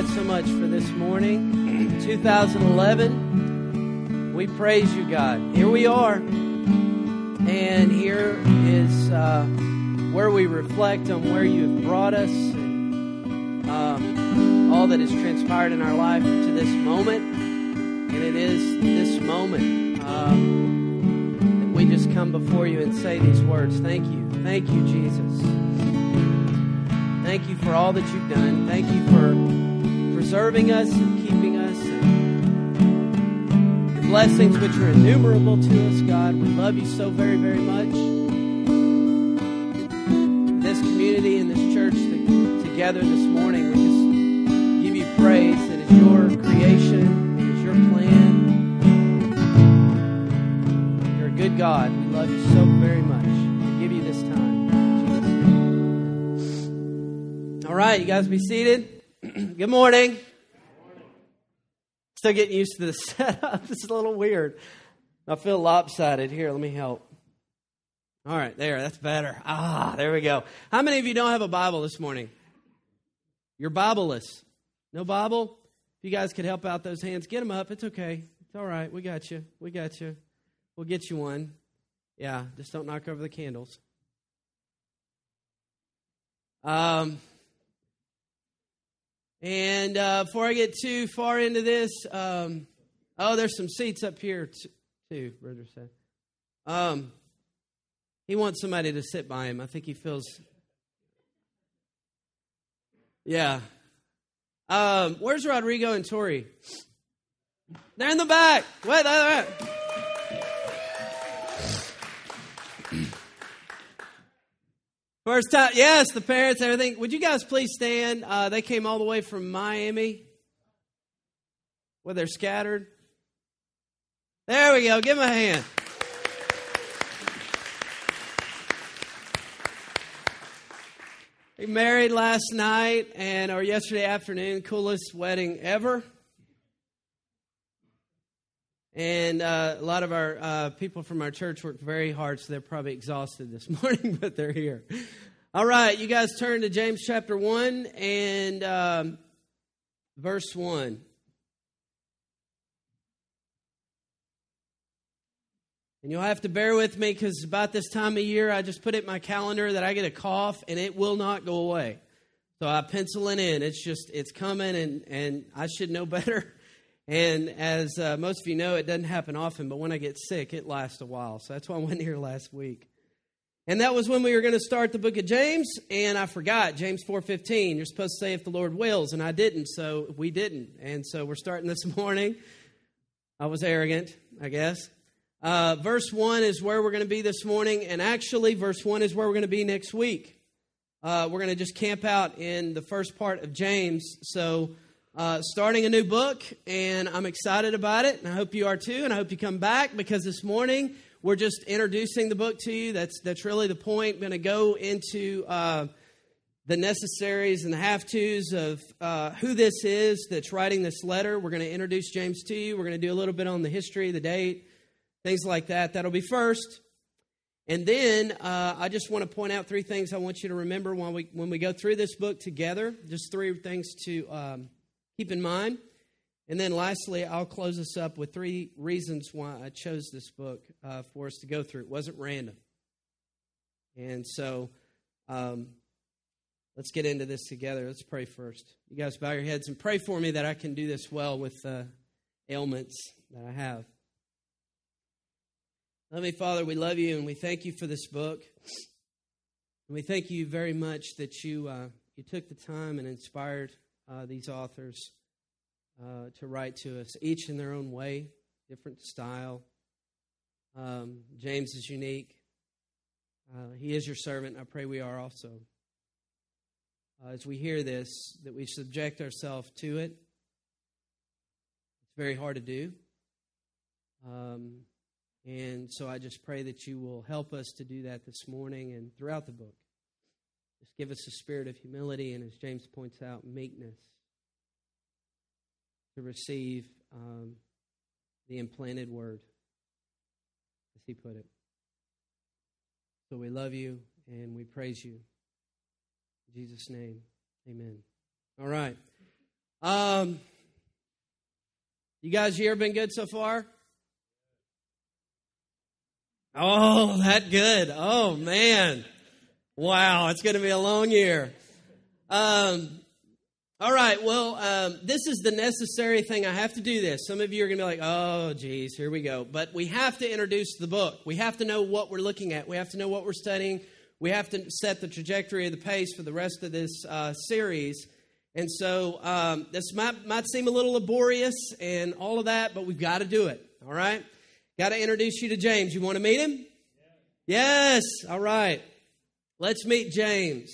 God so much for this morning, 2011. We praise you, God. Here we are, and here is where we reflect on where you have brought us and all that has transpired in our life to this moment. And it is this moment that we just come before you and say these words. Thank you. Thank you, Jesus. Thank you for all that you've done. Thank you for preserving us and keeping us. And your blessings which are innumerable to us, God. We love you so very, very much. This community and this church together this morning, we just give you praise. It is your creation. It is your plan. You're a good God. We love you so very much. We give you this time. All right, you guys be seated. Good morning. Still getting used to the setup. This is a little weird. I feel lopsided. Here, let me help. All right, there. That's better. There we go. How many of you don't have a Bible this morning? You're Bible-less. No Bible? If you guys could help out those hands, get them up. It's okay. It's all right. We got you. We got you. We'll get you one. Yeah, just don't knock over the candles. And before I get too far into this, there's some seats up here too, Brother said. He wants somebody to sit by him. I think he feels... Yeah. Where's Rodrigo and Tori? They're in the back. Wait, they're First time, yes, the parents, everything. Would you guys please stand? They came all the way from Miami. Well, they're scattered. There we go. Give them a hand. They married last night or yesterday afternoon. Coolest wedding ever. And a lot of our people from our church worked very hard, so they're probably exhausted this morning, but they're here. All right, you guys turn to James chapter 1 and verse 1. And you'll have to bear with me because about this time of year, I just put it in my calendar that I get a cough, and it will not go away. So I pencil it in. It's coming, and I should know better. And as most of you know, it doesn't happen often, but when I get sick, it lasts a while. So that's why I went here last week. And that was when we were going to start the book of James, and I forgot, James 4:15. You're supposed to say, if the Lord wills, and I didn't, so we didn't. And so we're starting this morning. I was arrogant, I guess. Verse 1 is where we're going to be this morning, and actually, verse 1 is where we're going to be next week. We're going to just camp out in the first part of James, so... starting a new book, and I'm excited about it, and I hope you are too, and I hope you come back, because this morning we're just introducing the book to you. That's really the point. We're going to go into the necessaries and the have-tos of who this is that's writing this letter. We're going to introduce James to you. We're going to do a little bit on the history, the date, things like that. That'll be first. And then I just want to point out three things I want you to remember when we go through this book together. Just three things to... keep in mind. And then lastly, I'll close this up with three reasons why I chose this book for us to go through. It wasn't random. And so let's get into this together. Let's pray first. You guys bow your heads and pray for me that I can do this well with ailments that I have. Heavenly Father, we love you and we thank you for this book. And we thank you very much that you took the time and inspired these authors to write to us, each in their own way, different style. James is unique. He is your servant. I pray we are also. As we hear this, that we subject ourselves to it. It's very hard to do. And so I just pray that you will help us to do that this morning and throughout the book. Just give us a spirit of humility and, as James points out, meekness to receive the implanted word, as he put it. So we love you and we praise you. In Jesus' name, amen. All right. You guys' year been good so far? Oh, that good. Oh, man. Wow, it's going to be a long year. All right, well, this is the necessary thing. I have to do this. Some of you are going to be like, oh, geez, here we go. But we have to introduce the book. We have to know what we're looking at. We have to know what we're studying. We have to set the trajectory of the pace for the rest of this series. And so this might seem a little laborious and all of that, but we've got to do it, all right? Got to introduce you to James. You want to meet him? Yes. All right. Let's meet James.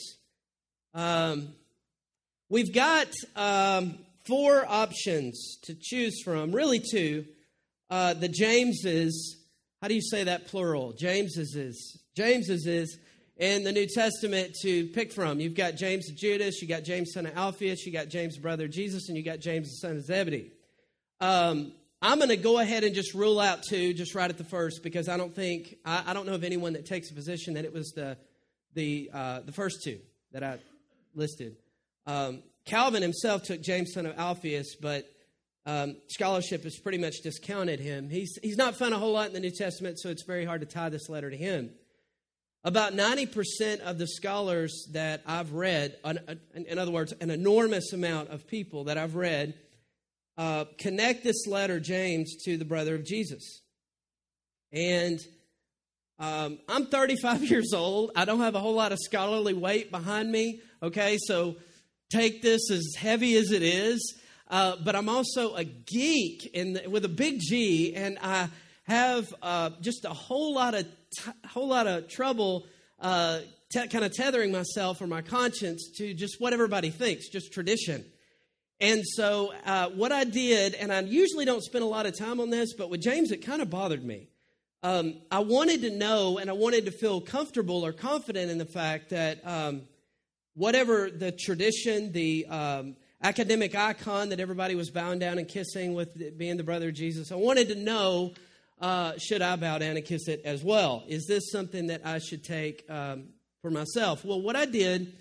We've got 4 options to choose from, really 2. The Jameses, how do you say that plural? Jameses is in the New Testament to pick from. You've got James of Judas, you got James son of Alphaeus, you got James brother of Jesus, and you got James the son of Zebedee. I'm going to go ahead and just rule out 2 just right at the first, because I don't know of anyone that takes a position that it was the first 2 that I listed. Calvin himself took James son of Alphaeus, but scholarship has pretty much discounted him. He's not found a whole lot in the New Testament, so it's very hard to tie this letter to him. About 90% of the scholars that I've read, in other words, an enormous amount of people that I've read, connect this letter, James, to the brother of Jesus. And I'm 35 years old. I don't have a whole lot of scholarly weight behind me, okay? So take this as heavy as it is. But I'm also a geek with a big G, and I have just a whole lot of trouble kind of tethering myself or my conscience to just what everybody thinks, just tradition. And so what I did, and I usually don't spend a lot of time on this, but with James, it kind of bothered me. I wanted to know, and I wanted to feel comfortable or confident in the fact that whatever the tradition, the academic icon that everybody was bowing down and kissing with being the brother of Jesus, I wanted to know, should I bow down and kiss it as well? Is this something that I should take for myself? Well, what I did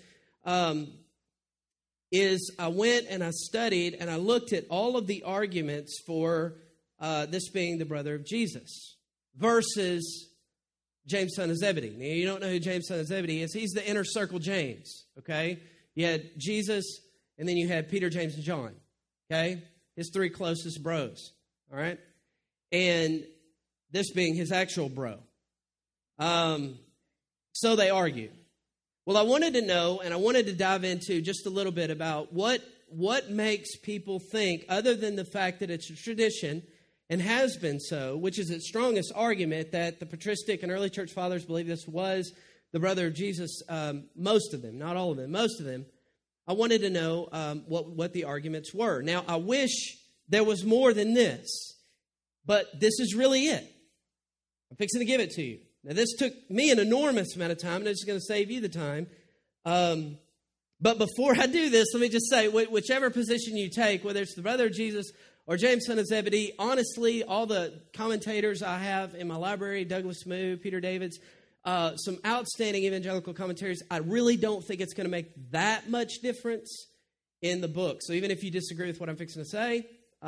is I went and I studied and I looked at all of the arguments for this being the brother of Jesus versus James son of Zebedee. Now, you don't know who James son of Zebedee is. He's the inner circle James, okay? You had Jesus, and then you had Peter, James, and John, okay? His 3 closest bros, all right? And this being his actual bro. So they argue. Well, I wanted to know, and I wanted to dive into just a little bit about what makes people think, other than the fact that it's a tradition, and has been so, which is its strongest argument, that the patristic and early church fathers believe this was the brother of Jesus, most of them, not all of them, most of them. I wanted to know what the arguments were. Now, I wish there was more than this, but this is really it. I'm fixing to give it to you. Now, this took me an enormous amount of time, and it's going to save you the time. But before I do this, let me just say, whichever position you take, whether it's the brother of Jesus or James, son of Zebedee, honestly, all the commentators I have in my library, Douglas Moo, Peter Davids, some outstanding evangelical commentaries, I really don't think it's going to make that much difference in the book. So even if you disagree with what I'm fixing to say,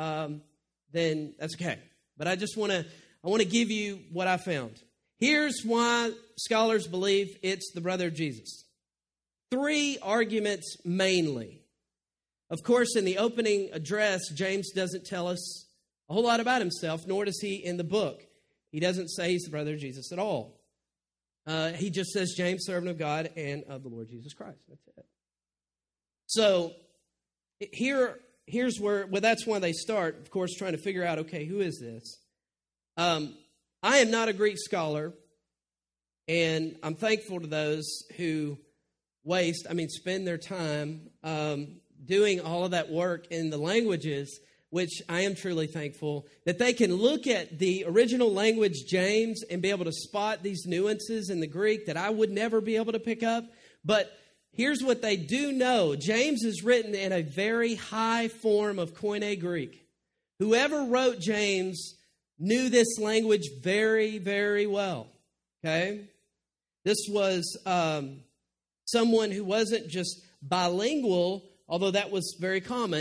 then that's okay. But I just want to give you what I found. Here's why scholars believe it's the brother of Jesus. 3 arguments mainly. Of course, in the opening address, James doesn't tell us a whole lot about himself, nor does he in the book. He doesn't say he's the brother of Jesus at all. He just says, James, servant of God and of the Lord Jesus Christ. That's it. So here's where, well, that's why they start, of course, trying to figure out, okay, who is this? I am not a Greek scholar, and I'm thankful to those who spend their time doing all of that work in the languages, which I am truly thankful, that they can look at the original language, James, and be able to spot these nuances in the Greek that I would never be able to pick up. But here's what they do know. James is written in a very high form of Koine Greek. Whoever wrote James knew this language very, very well, okay? This was someone who wasn't just bilingual, although that was very common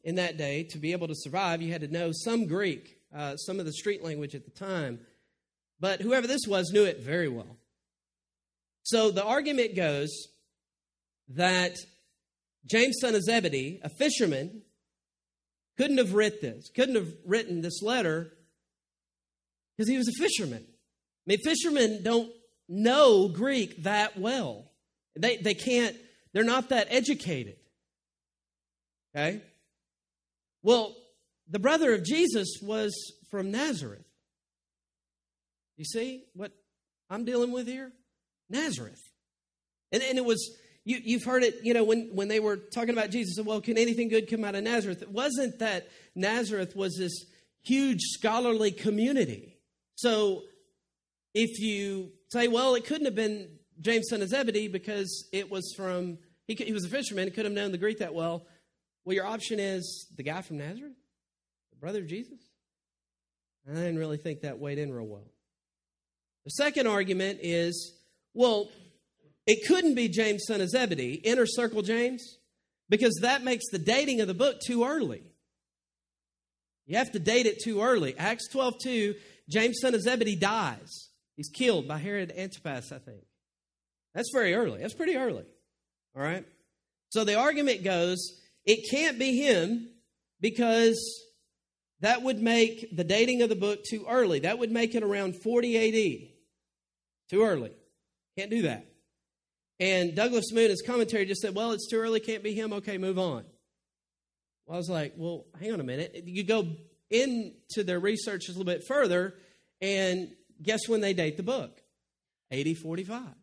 in that day, to be able to survive, you had to know some Greek, some of the street language at the time. But whoever this was knew it very well. So the argument goes that James, son of Zebedee, a fisherman, couldn't have written this letter because he was a fisherman. I mean, fishermen don't know Greek that well. They can't, they're not that educated. Okay? Well, the brother of Jesus was from Nazareth. You see what I'm dealing with here? Nazareth. And it was, you've heard it, when they were talking about Jesus, well, can anything good come out of Nazareth? It wasn't that Nazareth was this huge scholarly community. So if you say, well, it couldn't have been James, son of Zebedee, because it was from, he was a fisherman, he couldn't have known the Greek that well. Well, your option is the guy from Nazareth, the brother of Jesus. I didn't really think that weighed in real well. The second argument is, well, it couldn't be James, son of Zebedee. Inner circle James, because that makes the dating of the book too early. You have to date it too early. Acts 12:2, James, son of Zebedee, dies. He's killed by Herod Antipas, I think. That's very early. That's pretty early. All right? So the argument goes, it can't be him because that would make the dating of the book too early. That would make it around 40 A.D. Too early. Can't do that. And Douglas Moon, his commentary, just said, well, it's too early, can't be him. Okay, move on. Well, I was like, well, hang on a minute. You go into their research a little bit further, and guess when they date the book? AD 45. It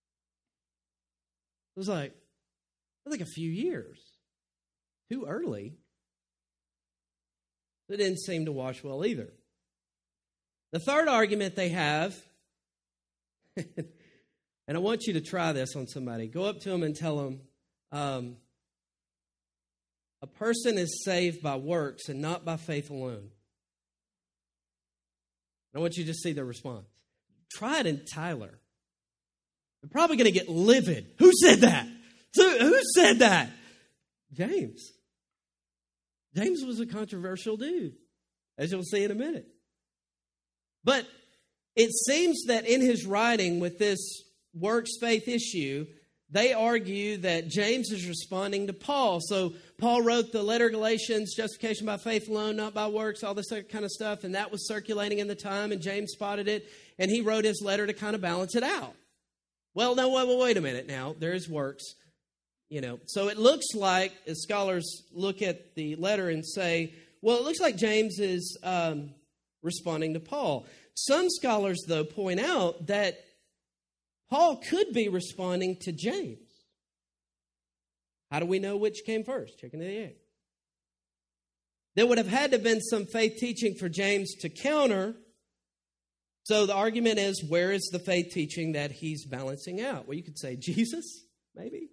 was like a few years. Too early. It didn't seem to wash well either. The third argument they have, and I want you to try this on somebody. Go up to them and tell them, a person is saved by works and not by faith alone. I want you to see their response. Try it in Tyler. They're probably going to get livid. Who said that? Who said that? James. James was a controversial dude, as you'll see in a minute. But it seems that in his writing with this works-faith issue, they argue that James is responding to Paul. So Paul wrote the letter of Galatians, justification by faith alone, not by works, all this kind of stuff, and that was circulating in the time, and James spotted it, and he wrote his letter to kind of balance it out. Well, no, wait a minute now. There is works. So it looks like, as scholars look at the letter and say, well, it looks like James is responding to Paul. Some scholars, though, point out that Paul could be responding to James. How do we know which came first? Chicken or the egg? There would have had to have been some faith teaching for James to counter. So the argument is, where is the faith teaching that he's balancing out? Well, you could say Jesus, maybe.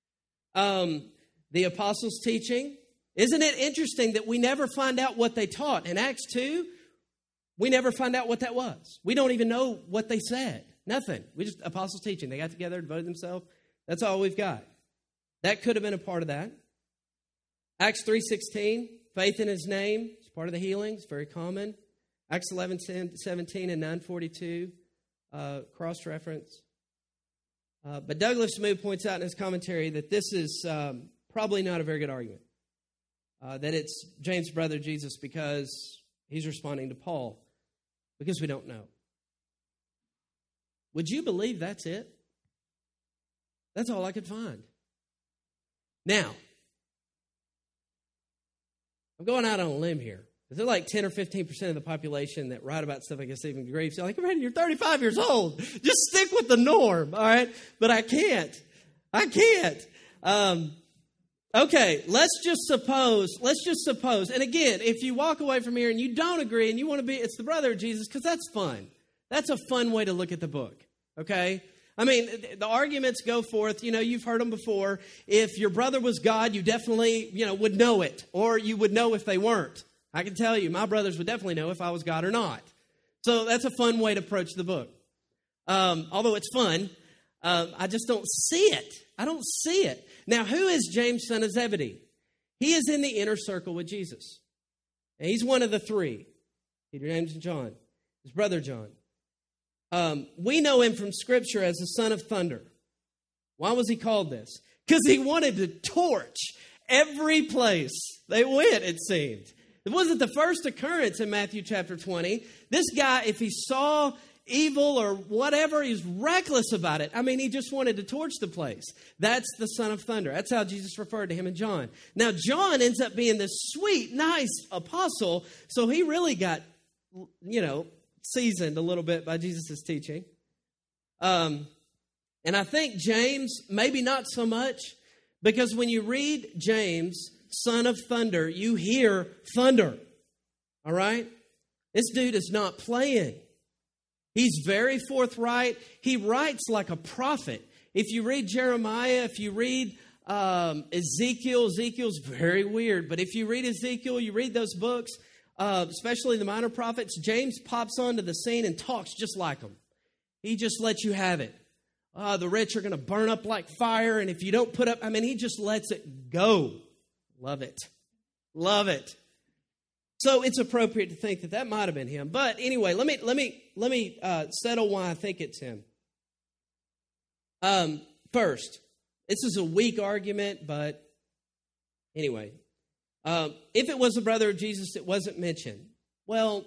The apostles' teaching. Isn't it interesting that we never find out what they taught? In Acts 2, we never find out what that was. We don't even know what they said. Nothing. We just, apostles' teaching. They got together, devoted themselves. That's all we've got. That could have been a part of that. Acts 3:16, faith in his name is part of the healing. It's very common. Acts 11:17 and 9:42, cross-reference. But Douglas Moon points out in his commentary that this is probably not a very good argument. That it's James' brother Jesus because he's responding to Paul. Because we don't know. Would you believe that's it? That's all I could find. Now, I'm going out on a limb here. Is there like 10 or 15% of the population that write about stuff like Stephen Greaves? You're like, Brandon, you're 35 years old. Just stick with the norm, all right? But I can't. Okay, let's just suppose, and again, if you walk away from here and you don't agree and you want to be, it's the brother of Jesus, because that's fun. That's a fun way to look at the book, okay? I mean, the arguments go forth, you've heard them before. If your brother was God, you definitely, would know it, or you would know if they weren't. I can tell you, my brothers would definitely know if I was God or not. So that's a fun way to approach the book. Although it's fun, I just don't see it. I don't see it. Now, who is James, son of Zebedee? He is in the inner circle with Jesus. And he's one of the three. Peter, James, and John. His brother John. We know him from Scripture as the son of thunder. Why was he called this? Because he wanted to torch every place they went, it seemed. It wasn't the first occurrence in Matthew chapter 20. This guy, if he saw evil or whatever, he was reckless about it. I mean, he just wanted to torch the place. That's the son of thunder. That's how Jesus referred to him in John. Now, John ends up being this sweet, nice apostle, so he really got, seasoned a little bit by Jesus' teaching. And I think James, maybe not so much, because when you read James, son of thunder, you hear thunder. All right? This dude is not playing. He's very forthright. He writes like a prophet. If you read Jeremiah, if you read Ezekiel's very weird. But if you read Ezekiel, you read those books, especially the minor prophets, James pops onto the scene and talks just like them. He just lets you have it. The rich are going to burn up like fire, and if you don't put up, he just lets it go. Love it. Love it. So it's appropriate to think that might have been him. But anyway, let me settle why I think it's him. First, this is a weak argument, but anyway, if it was a brother of Jesus, it wasn't mentioned. Well,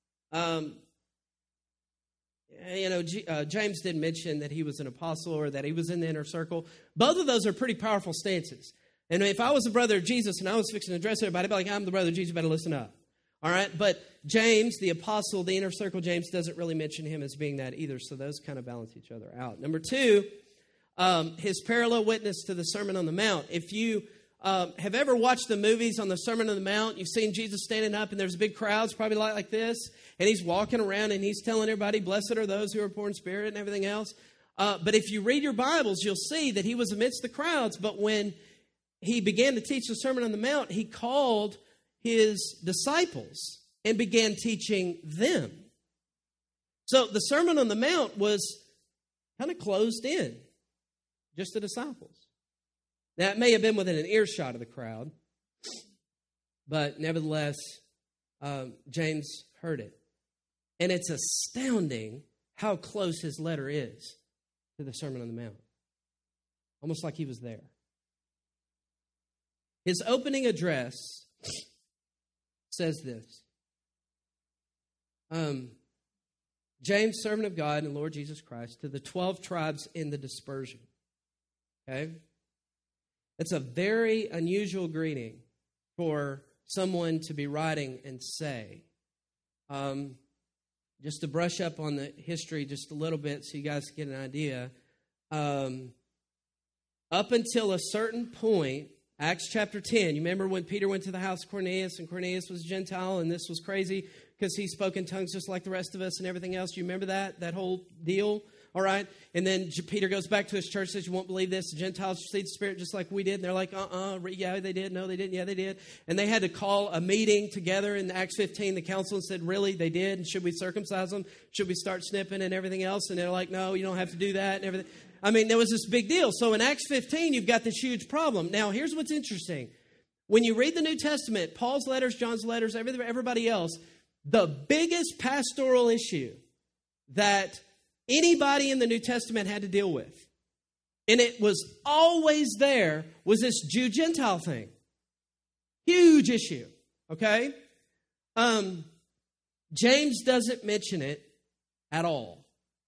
James didn't mention that he was an apostle or that he was in the inner circle. Both of those are pretty powerful stances. And if I was a brother of Jesus and I was fixing to address everybody, I'd be like, I'm the brother of Jesus, you better listen up. All right? But James, the apostle, the inner circle, James doesn't really mention him as being that either. So those kind of balance each other out. Number two, his parallel witness to the Sermon on the Mount. If you have ever watched the movies on the Sermon on the Mount, you've seen Jesus standing up and there's big crowds, probably like this, and he's walking around and he's telling everybody, blessed are those who are poor in spirit and everything else. But if you read your Bibles, you'll see that he was amidst the crowds, but when he began to teach the Sermon on the Mount, he called his disciples and began teaching them. So the Sermon on the Mount was kind of closed in, just the disciples. Now, it may have been within an earshot of the crowd, but nevertheless, James heard it. And it's astounding how close his letter is to the Sermon on the Mount. Almost like he was there. His opening address says this. James, servant of God and Lord Jesus Christ, to the 12 tribes in the dispersion. Okay? It's a very unusual greeting for someone to be writing and say. Just to brush up on the history just a little bit so you guys get an idea. Up until a certain point, Acts chapter 10, you remember when Peter went to the house of Cornelius, and Cornelius was a Gentile, and this was crazy because he spoke in tongues just like the rest of us and everything else. You remember that whole deal? All right? And then Peter goes back to his church, says, you won't believe this. The Gentiles received the Spirit just like we did. And they're like, yeah, they did. No, they didn't. Yeah, they did. And they had to call a meeting together in Acts 15. The council said, really, they did? And should we circumcise them? Should we start snipping and everything else? And they're like, no, you don't have to do that and everything. There was this big deal. So in Acts 15, you've got this huge problem. Now, here's what's interesting. When you read the New Testament, Paul's letters, John's letters, everybody else, the biggest pastoral issue that anybody in the New Testament had to deal with, and it was always there, was this Jew-Gentile thing. Huge issue, okay? James doesn't mention it at all.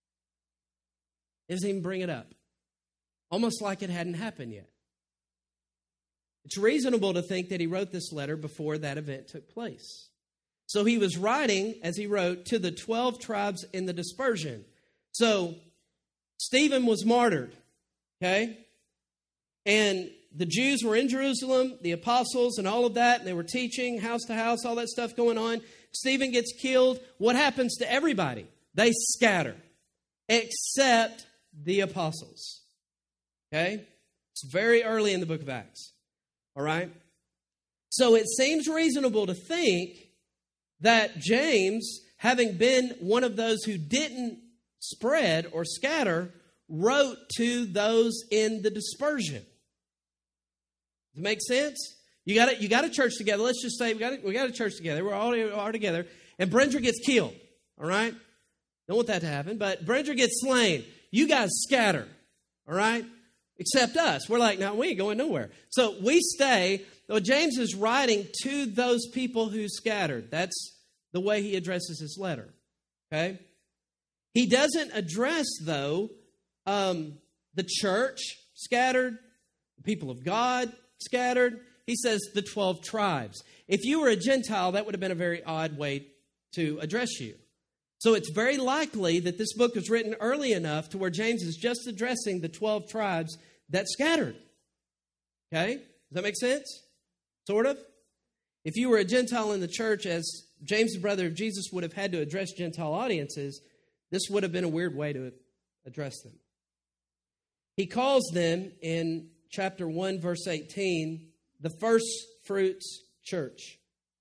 He doesn't even bring it up. Almost like it hadn't happened yet. It's reasonable to think that he wrote this letter before that event took place. So he was writing, as he wrote, to the 12 tribes in the dispersion. So Stephen was martyred, okay? And the Jews were in Jerusalem, the apostles and all of that, and they were teaching house to house, all that stuff going on. Stephen gets killed. What happens to everybody? They scatter, except the apostles, okay? It's very early in the book of Acts, all right? So it seems reasonable to think that James, having been one of those who didn't spread or scatter, wrote to those in the dispersion. Does it make sense? You got a church together. Let's just say we got a church together. We're all together. And Brenda gets killed. All right? Don't want that to happen. But Brenda gets slain. You guys scatter. All right? Except us. We're like, no, we ain't going nowhere. So we stay. Well, James is writing to those people who scattered. That's the way he addresses his letter. Okay? He doesn't address, though, the church scattered, the people of God scattered. He says the 12 tribes. If you were a Gentile, that would have been a very odd way to address you. So it's very likely that this book was written early enough to where James is just addressing the 12 tribes that scattered. Okay? Does that make sense? Sort of? If you were a Gentile in the church, as James, the brother of Jesus, would have had to address Gentile audiences, this would have been a weird way to address them. He calls them in chapter 1, verse 18, the first fruits church.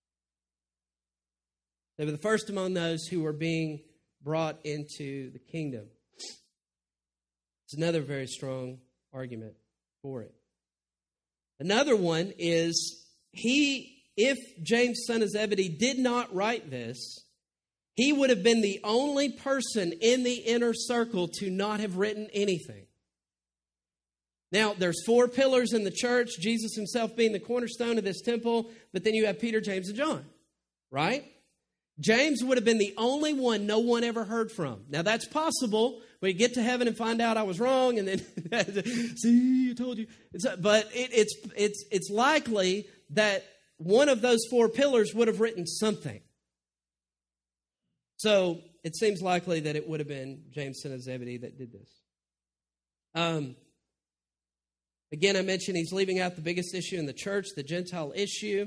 They were the first among those who were being brought into the kingdom. It's another very strong argument for it. Another one is if James, son of Zebedee, did not write this, he would have been the only person in the inner circle to not have written anything. Now, there's 4 pillars in the church, Jesus himself being the cornerstone of this temple, but then you have Peter, James, and John, right? James would have been the only one no one ever heard from. Now, that's possible. We get to heaven and find out I was wrong, and then, see, I told you. But it's likely that one of those 4 pillars would have written something. So it seems likely that it would have been James, son of Zebedee, that did this. Again, I mentioned he's leaving out the biggest issue in the church, the Gentile issue.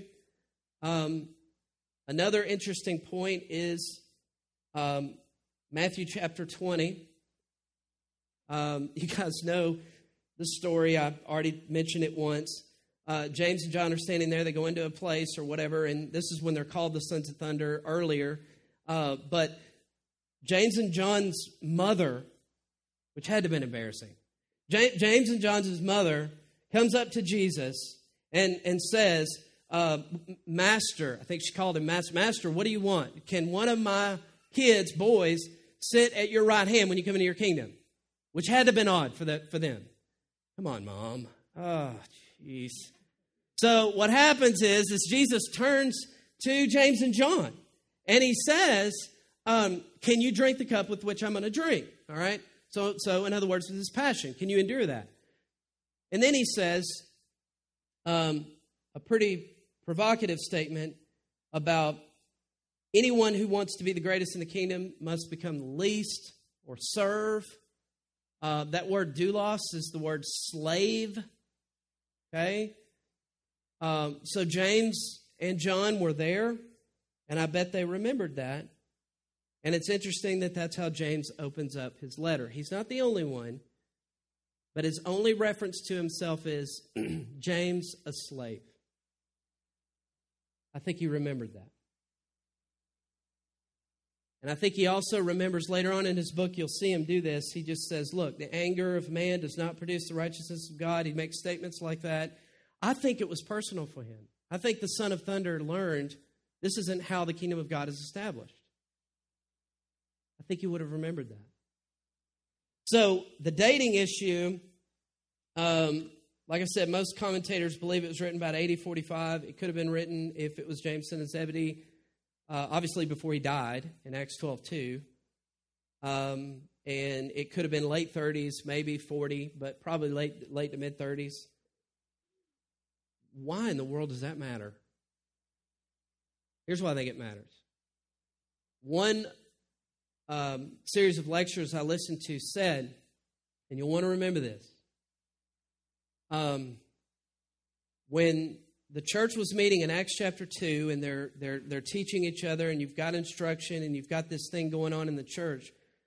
Another interesting point is Matthew chapter 20. You guys know the story. I've already mentioned it once. James and John are standing there. They go into a place or whatever, and this is when they're called the sons of thunder earlier. But James and John's mother, which had to have been embarrassing, James and John's mother comes up to Jesus and says, Master, I think she called him Master, what do you want? Can one of my kids, boys, sit at your right hand when you come into your kingdom? Which had to have been odd for them. Come on, Mom. Oh, jeez. So what happens is Jesus turns to James and John, and he says, can you drink the cup with which I'm going to drink? All right? So in other words, with his passion, can you endure that? And then he says a pretty provocative statement about anyone who wants to be the greatest in the kingdom must become the least or serve. That word doulos is the word slave. Okay? So James and John were there, and I bet they remembered that. And it's interesting that that's how James opens up his letter. He's not the only one, but his only reference to himself is James, a slave. I think he remembered that. And I think he also remembers later on in his book, you'll see him do this. He just says, look, the anger of man does not produce the righteousness of God. He makes statements like that. I think it was personal for him. I think the Son of Thunder learned this isn't how the kingdom of God is established. I think he would have remembered that. So the dating issue, like I said, most commentators believe it was written about 40-45. It could have been written if it was James, son of Zebedee, obviously before he died in Acts 12:2. And it could have been late 30s, maybe 40, but probably late to mid 30s. Why in the world does that matter? Here's why I think it matters. One series of lectures I listened to said, and you'll want to remember this, when the church was meeting in Acts chapter 2 and they're teaching each other and you've got instruction and you've got this thing going on in the church,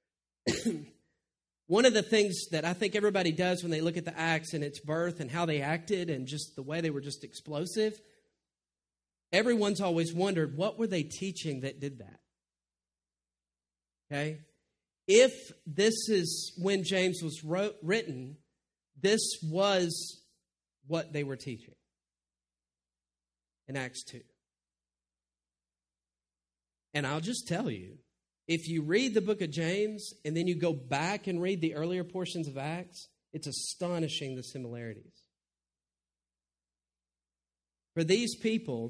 one of the things that I think everybody does when they look at the Acts and its birth and how they acted and just the way they were just explosive, everyone's always wondered, what were they teaching that did that? Okay? If this is when James was written, this was what they were teaching. in Acts 2. And I'll just tell you, if you read the book of James and then you go back and read the earlier portions of Acts, it's astonishing the similarities. For these people,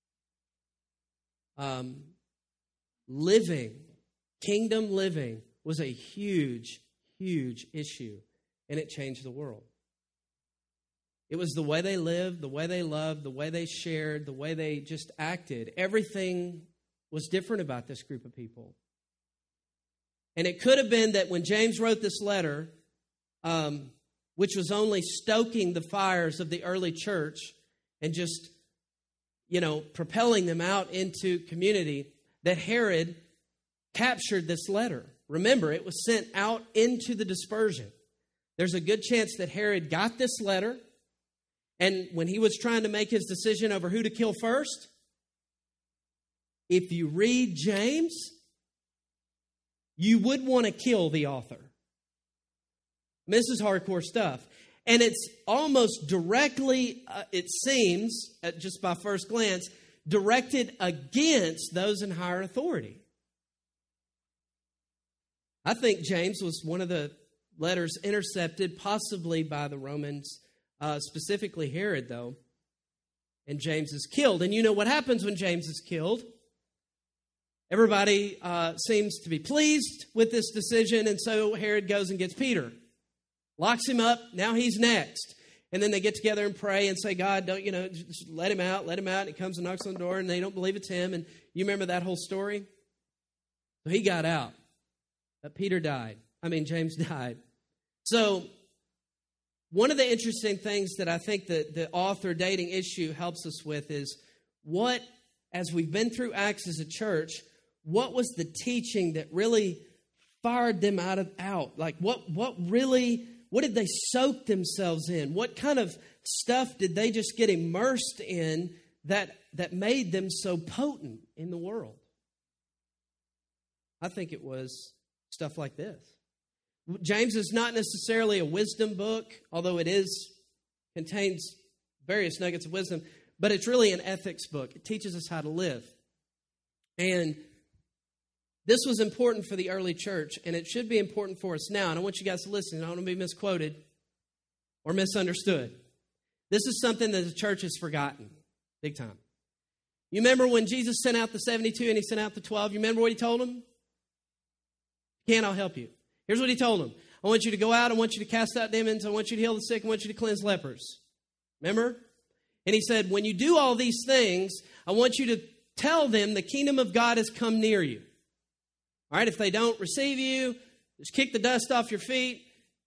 kingdom living was a huge, huge issue, and it changed the world. It was the way they lived, the way they loved, the way they shared, the way they just acted. Everything was different about this group of people. And it could have been that when James wrote this letter, which was only stoking the fires of the early church and just, propelling them out into community, that Herod captured this letter. Remember, it was sent out into the dispersion. There's a good chance that Herod got this letter, and when he was trying to make his decision over who to kill first, if you read James, you would want to kill the author. This is hardcore stuff. And it's almost directly, it seems, just by first glance, directed against those in higher authority. I think James was one of the letters intercepted, possibly by the Romans, specifically Herod, though. And James is killed. And you know what happens when James is killed? Everybody seems to be pleased with this decision, and so Herod goes and gets Peter. Locks him up, now he's next. And then they get together and pray and say, God, don't, just let him out. And he comes and knocks on the door, and they don't believe it's him. And you remember that whole story? So he got out. But James died. So one of the interesting things that I think that the author dating issue helps us with is as we've been through Acts as a church, what was the teaching that really fired them out? Like what did they soak themselves in? What kind of stuff did they just get immersed in that made them so potent in the world? I think it was stuff like this. James is not necessarily a wisdom book, although it contains various nuggets of wisdom, but it's really an ethics book. It teaches us how to live. And this was important for the early church, and it should be important for us now. And I want you guys to listen. I don't want to be misquoted or misunderstood. This is something that the church has forgotten big time. You remember when Jesus sent out the 72 and he sent out the 12? You remember what he told them? Can't, I'll help you. Here's what he told them. I want you to go out. I want you to cast out demons. I want you to heal the sick. I want you to cleanse lepers. Remember? And he said, when you do all these things, I want you to tell them the kingdom of God has come near you. All right, if they don't receive you, just kick the dust off your feet,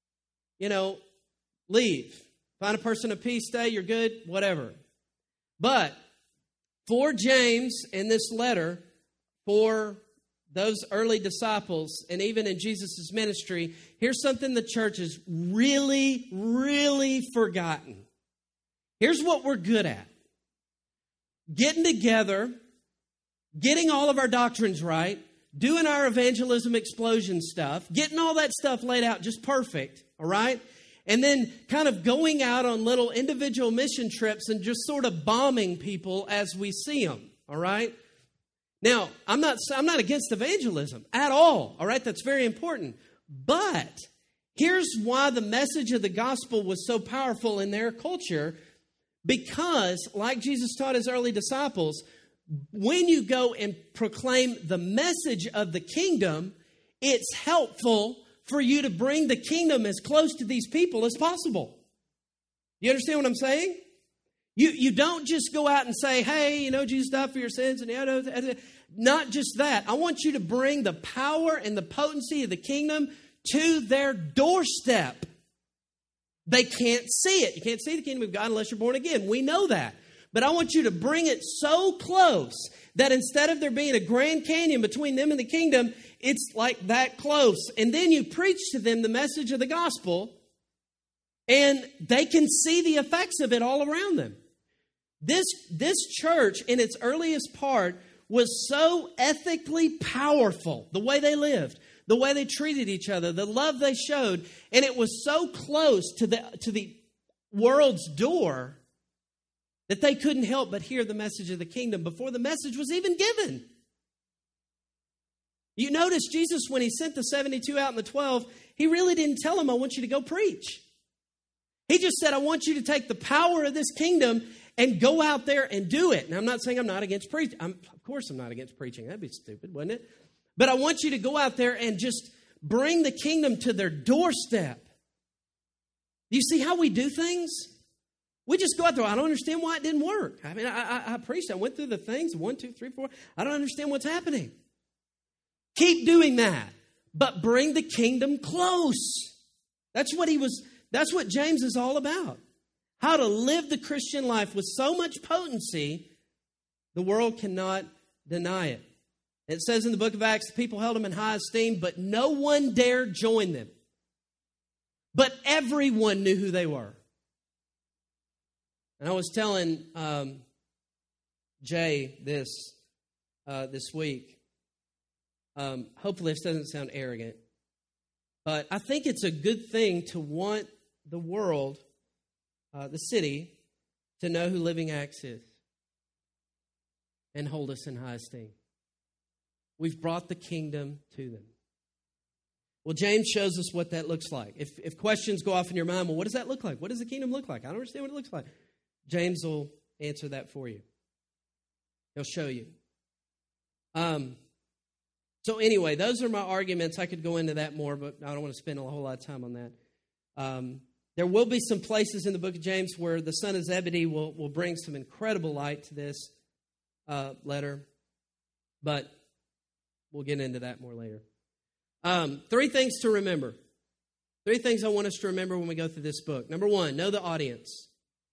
leave. Find a person of peace, stay, you're good, whatever. But for James in this letter, for those early disciples, and even in Jesus' ministry, here's something the church has really, really forgotten. Here's what we're good at. Getting together, getting all of our doctrines right, doing our evangelism explosion stuff, getting all that stuff laid out just perfect, all right? And then kind of going out on little individual mission trips and just sort of bombing people as we see them, all right? Now, I'm not against evangelism at all right? That's very important. But here's why the message of the gospel was so powerful in their culture, because, like Jesus taught his early disciples, when you go and proclaim the message of the kingdom, it's helpful for you to bring the kingdom as close to these people as possible. You understand what I'm saying? You don't just go out and say, hey, Jesus died for your sins. And not just that. I want you to bring the power and the potency of the kingdom to their doorstep. They can't see it. You can't see the kingdom of God unless you're born again. We know that. But I want you to bring it so close that instead of there being a Grand Canyon between them and the kingdom, it's like that close. And then you preach to them the message of the gospel, and they can see the effects of it all around them. This church, in its earliest part, was so ethically powerful, the way they lived, the way they treated each other, the love they showed, and it was so close to the world's door that they couldn't help but hear the message of the kingdom before the message was even given. You notice Jesus, when he sent the 72 out and the 12, he really didn't tell them, I want you to go preach. He just said, I want you to take the power of this kingdom and go out there and do it. And I'm not saying I'm not against preaching. Of course I'm not against preaching. That'd be stupid, wouldn't it? But I want you to go out there and just bring the kingdom to their doorstep. You see how we do things? We just go out there. I don't understand why it didn't work. I mean, I preached. I went through the things. 1, 2, 3, 4. I don't understand what's happening. Keep doing that. But bring the kingdom close. That's what James is all about. How to live the Christian life with so much potency, the world cannot deny it. It says in the book of Acts, the people held him in high esteem, but no one dared join them. But everyone knew who they were. And I was telling Jay this week. Hopefully this doesn't sound arrogant. But I think it's a good thing to want the world, the city, to know who Living Acts is and hold us in high esteem. We've brought the kingdom to them. Well, James shows us what that looks like. If questions go off in your mind, well, what does that look like? What does the kingdom look like? I don't understand what it looks like. James will answer that for you. He'll show you. So anyway, those are my arguments. I could go into that more, but I don't want to spend a whole lot of time on that. There will be some places in the book of James where the son of Zebedee will bring some incredible light to this letter, but we'll get into that more later. 3 things to remember. 3 things I want us to remember when we go through this book. Number 1, know the audience.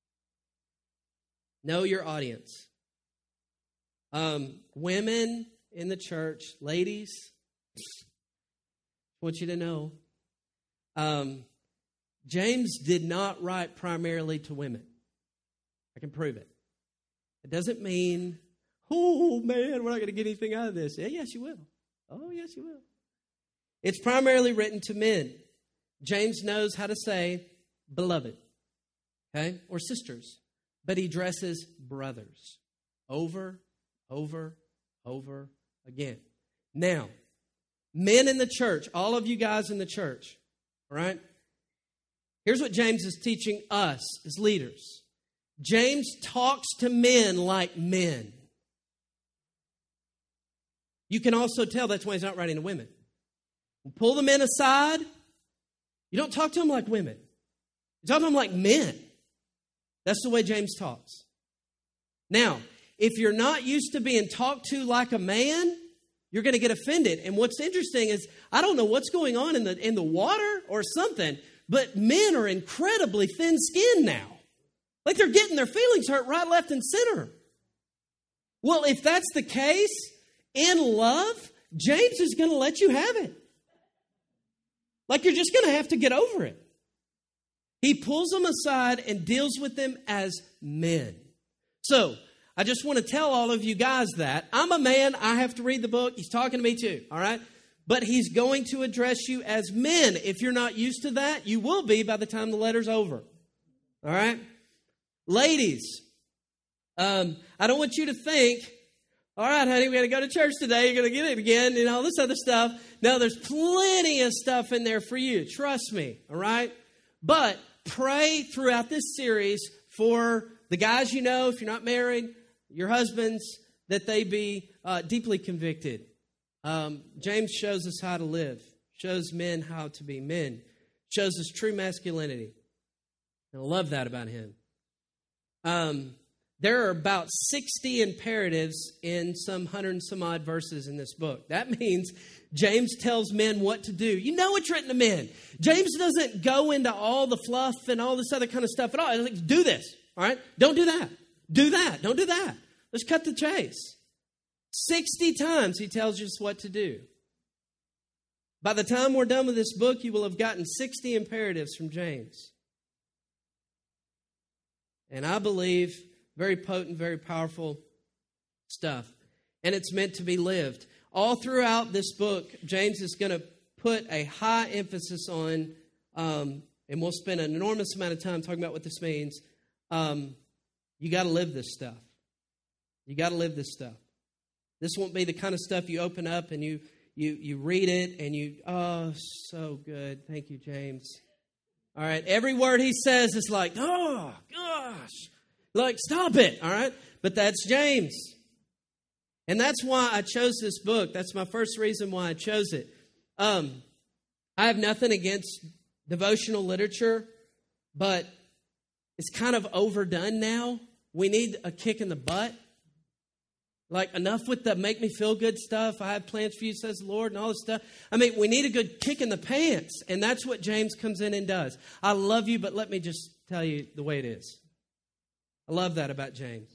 Know your audience. Women in the church, ladies, I want you to know, James did not write primarily to women. I can prove it. It doesn't mean, oh man, we're not going to get anything out of this. Yeah, yes, you will. Oh, yes, you will. It's primarily written to men. James knows how to say beloved, okay, or sisters, but he addresses brothers over again. Now, men in the church, all of you guys in the church, all right? Here's what James is teaching us as leaders. James talks to men like men. You can also tell that's why he's not writing to women. Pull the men aside. You don't talk to them like women. You talk to them like men. That's the way James talks. Now, if you're not used to being talked to like a man, you're going to get offended. And what's interesting is, I don't know what's going on in the water or something, but men are incredibly thin-skinned now. Like they're getting their feelings hurt right, left, and center. Well, if that's the case, in love, James is going to let you have it. Like you're just going to have to get over it. He pulls them aside and deals with them as men. So, I just want to tell all of you guys that. I'm a man. I have to read the book. He's talking to me too, all right? But he's going to address you as men. If you're not used to that, you will be by the time the letter's over, all right? Ladies, I don't want you to think, all right, honey, we got to go to church today. You're going to get it again and all this other stuff. No, there's plenty of stuff in there for you. Trust me, all right? But pray throughout this series for the guys you know, if you're not married, your husbands, that they be deeply convicted. James shows us how to live, shows men how to be men, shows us true masculinity. And I love that about him. There are about 60 imperatives in some 100 and some odd verses in this book. That means James tells men what to do. You know it's written to men. James doesn't go into all the fluff and all this other kind of stuff at all. He's like, do this, all right? Don't do that. Do that. Don't do that. Let's cut the chase. 60 times he tells us what to do. By the time we're done with this book, you will have gotten 60 imperatives from James. And I believe very potent, very powerful stuff. And it's meant to be lived. All throughout this book, James is going to put a high emphasis on, and we'll spend an enormous amount of time talking about what this means, You got to live this stuff. You got to live this stuff. This won't be the kind of stuff you open up and you read it and oh, so good. Thank you, James. All right. Every word he says is like, oh, gosh. Like, stop it. All right. But that's James. And that's why I chose this book. That's my first reason why I chose it. I have nothing against devotional literature, but it's kind of overdone now. We need a kick in the butt. Like, enough with the make me feel good stuff. I have plans for you, says the Lord, and all this stuff. I mean, we need a good kick in the pants. And that's what James comes in and does. I love you, but let me just tell you the way it is. I love that about James.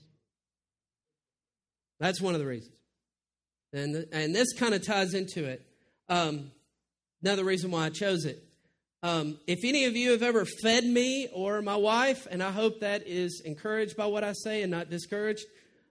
That's one of the reasons. And this kind of ties into it. Another reason why I chose it. If any of you have ever fed me or my wife, and I hope that is encouraged by what I say and not discouraged,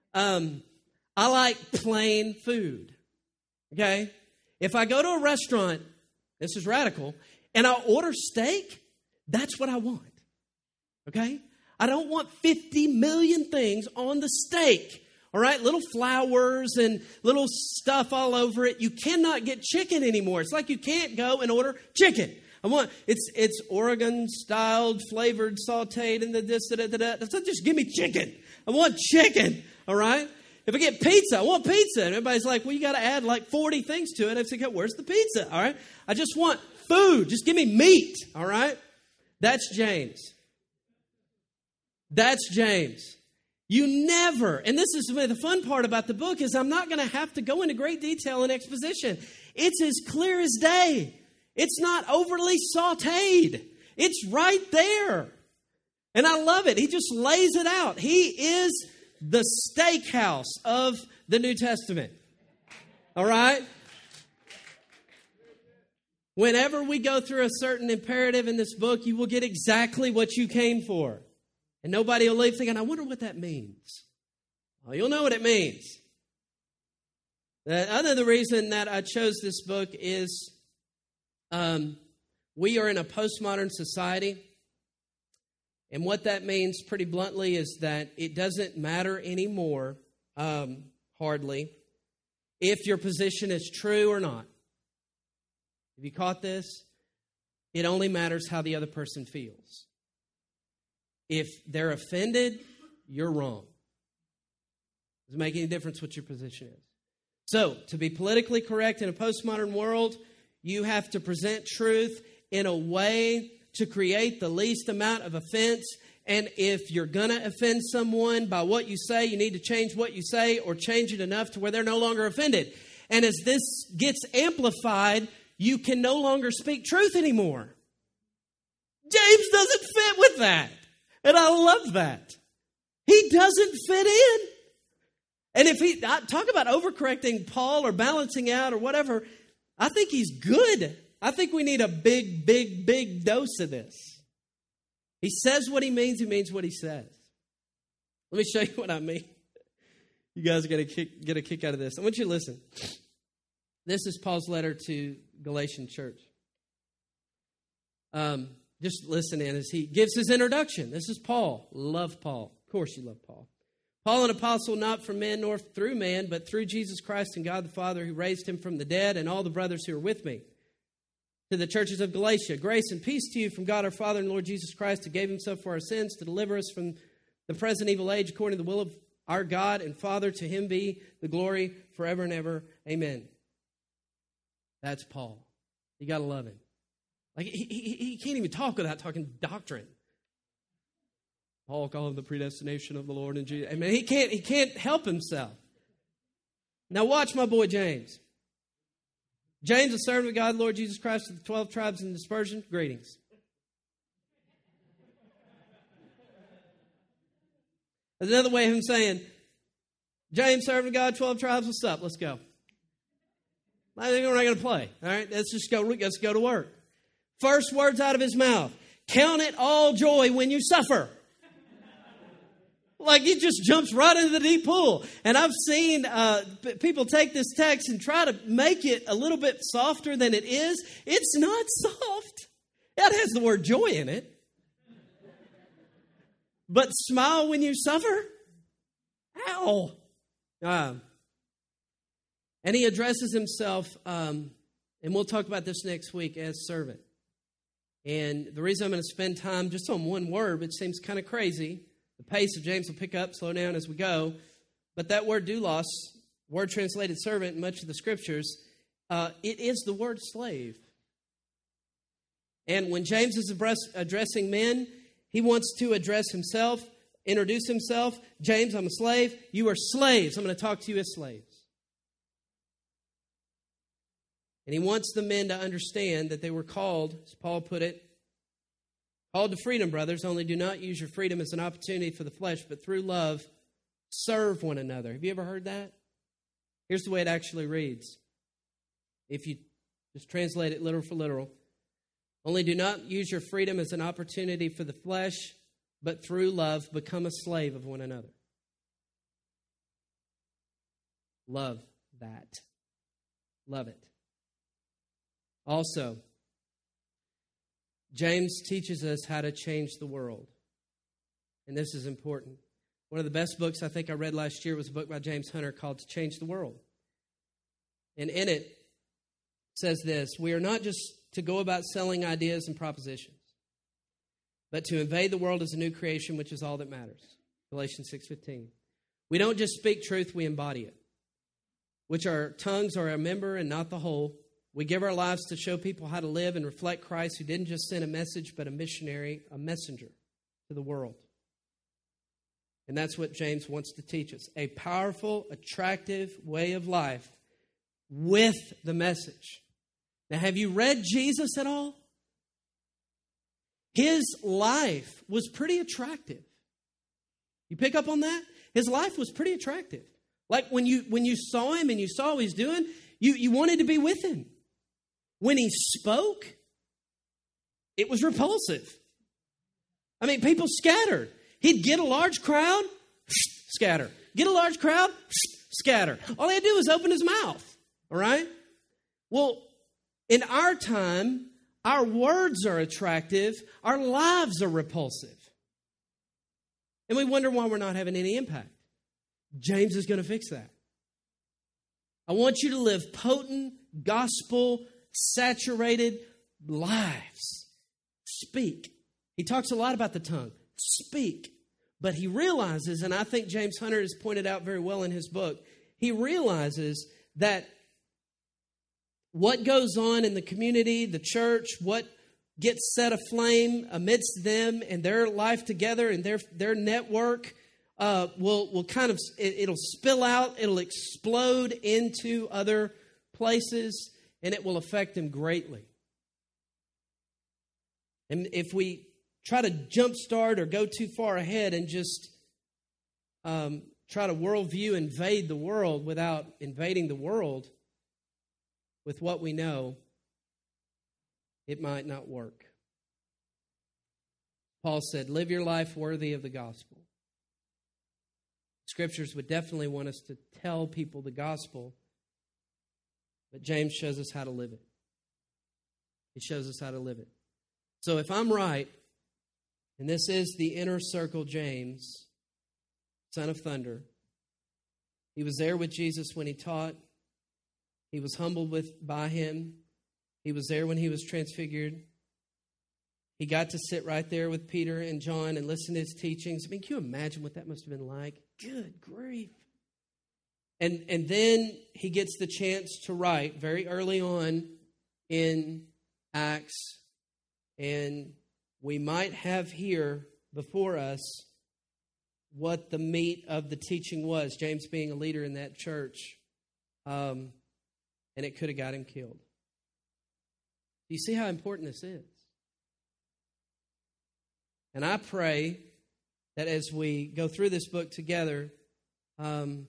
I like plain food, okay? If I go to a restaurant, this is radical, and I order steak, that's what I want, okay? I don't want 50 million things on the steak, all right? Little flowers and little stuff all over it. You cannot get chicken anymore. It's like you can't go and order chicken. It's Oregon-styled, flavored, sauteed, and this, So just give me chicken. I want chicken, all right? If I get pizza, I want pizza. And everybody's like, well, you got to add like 40 things to it. I say, okay, where's the pizza? All right. I just want food. Just give me meat. All right. That's James. That's James. You never, and this is the fun part about the book, is I'm not going to have to go into great detail and exposition. It's as clear as day. It's not overly sauteed. It's right there. And I love it. He just lays it out. He is the steakhouse of the New Testament. All right? Whenever we go through a certain imperative in this book, you will get exactly what you came for. And nobody will leave thinking, I wonder what that means. Well, you'll know what it means. The reason that I chose this book is we are in a postmodern society. And what that means, pretty bluntly, is that it doesn't matter anymore, hardly, if your position is true or not. Have you caught this? It only matters how the other person feels. If they're offended, you're wrong. Doesn't make any difference what your position is. So, to be politically correct in a postmodern world, you have to present truth in a way to create the least amount of offense. And if you're going to offend someone by what you say, you need to change what you say or change it enough to where they're no longer offended. And as this gets amplified, you can no longer speak truth anymore. James doesn't fit with that. And I love that. He doesn't fit in. And if he, talk about overcorrecting Paul or balancing out or whatever, I think he's good. I think we need a big, big, big dose of this. He says what he means what he says. Let me show you what I mean. You guys are going to get a kick out of this. I want you to listen. This is Paul's letter to Galatian church. Just listen in as he gives his introduction. This is Paul. Love Paul. Of course you love Paul. Paul, an apostle, not from man nor through man, but through Jesus Christ and God the Father who raised him from the dead, and all the brothers who are with me. To the churches of Galatia, grace and peace to you from God our Father and Lord Jesus Christ, who gave himself for our sins to deliver us from the present evil age according to the will of our God and Father. To him be the glory forever and ever. Amen. That's Paul. You got to love him. Like he can't even talk without talking doctrine. Paul called him the predestination of the Lord and Jesus. I mean, he can't help himself. Now watch my boy James. James, a servant of God, Lord Jesus Christ, of the 12 tribes in dispersion, greetings. That's another way of him saying, James, servant of God, 12 tribes, what's up? Let's go. I think we're not going to play. All right, let's go to work. First words out of his mouth, count it all joy when you suffer. Like he just jumps right into the deep pool. And I've seen people take this text and try to make it a little bit softer than it is. It's not soft. It has the word joy in it. but smile when you suffer? Ow! And he addresses himself, and we'll talk about this next week, as servant. And the reason I'm going to spend time just on one word, which seems kind of crazy, the pace of James will pick up, slow down as we go, but that word doulos, word translated servant in much of the scriptures, it is the word slave. And when James is addressing men, he wants to address himself, introduce himself. James, I'm a slave. You are slaves. I'm going to talk to you as slaves. And he wants the men to understand that they were called, as Paul put it, called to freedom, brothers, only do not use your freedom as an opportunity for the flesh, but through love, serve one another. Have you ever heard that? Here's the way it actually reads. If you just translate it literal for literal. Only do not use your freedom as an opportunity for the flesh, but through love, become a slave of one another. Love that. Love it. Also, James teaches us how to change the world. And this is important. One of the best books I think I read last year was a book by James Hunter called To Change the World. And in it says this: we are not just to go about selling ideas and propositions, but to invade the world as a new creation, which is all that matters. Galatians 6:15. We don't just speak truth, we embody it, which our tongues are a member and not the whole. We give our lives to show people how to live and reflect Christ, who didn't just send a message, but a missionary, a messenger to the world. And that's what James wants to teach us. A powerful, attractive way of life with the message. Now, have you read Jesus at all? His life was pretty attractive. You pick up on that? His life was pretty attractive. Like when you saw him and you saw what he's doing, you wanted to be with him. When he spoke, it was repulsive. I mean, people scattered. He'd get a large crowd, scatter. Get a large crowd, scatter. All he had to do was open his mouth. All right? Well, in our time, our words are attractive. Our lives are repulsive. And we wonder why we're not having any impact. James is going to fix that. I want you to live potent, gospel-saturated lives. Speak. He talks a lot about the tongue. Speak. But he realizes, and I think James Hunter has pointed out very well in his book, he realizes that what goes on in the community, the church, what gets set aflame amidst them and their life together and their network will kind of, it'll spill out, it'll explode into other places, and it will affect them greatly. And if we try to jumpstart or go too far ahead and just try to worldview invade the world without invading the world with what we know, it might not work. Paul said, live your life worthy of the gospel. Scriptures would definitely want us to tell people the gospel, but James shows us how to live it. He shows us how to live it. So if I'm right, and this is the inner circle James, son of thunder, he was there with Jesus when he taught. He was humbled by him. He was there when he was transfigured. He got to sit right there with Peter and John and listen to his teachings. I mean, can you imagine what that must have been like? Good grief. And then he gets the chance to write very early on in Acts. And we might have here before us what the meat of the teaching was, James being a leader in that church. And it could have got him killed. Do you see how important this is? And I pray that as we go through this book together, I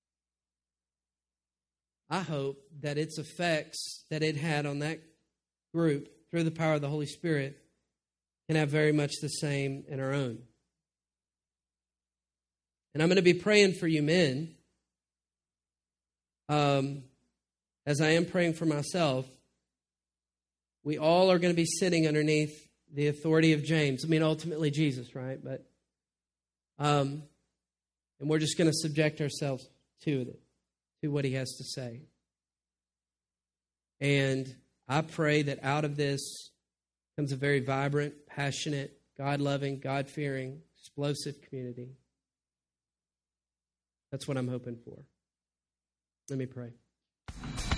hope that its effects that it had on that group through the power of the Holy Spirit can have very much the same in our own. And I'm going to be praying for you men, as I am praying for myself. We all are going to be sitting underneath the authority of James. I mean, ultimately Jesus, right? But And we're just going to subject ourselves to it, to what he has to say. And I pray that out of this comes a very vibrant, passionate, God-loving, God-fearing, explosive community. That's what I'm hoping for. Let me pray.